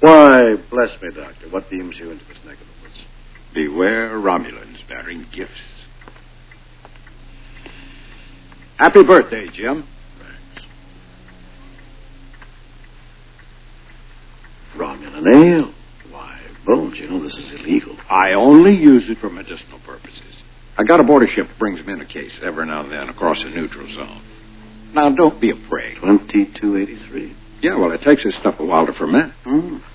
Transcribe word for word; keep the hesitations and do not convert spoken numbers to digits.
Why, bless me, Doctor, what beams you into this neck of the woods? Beware Romulans bearing gifts. Happy birthday, Jim. Thanks. Romulan ale. Why, Bones, you know this is illegal. I only use it for medicinal purposes. I got aboard a ship that brings me in a case every now and then across the neutral zone. Now, don't be afraid. twenty-two eighty-three. Yeah, well, it takes this stuff a while to ferment. Mm.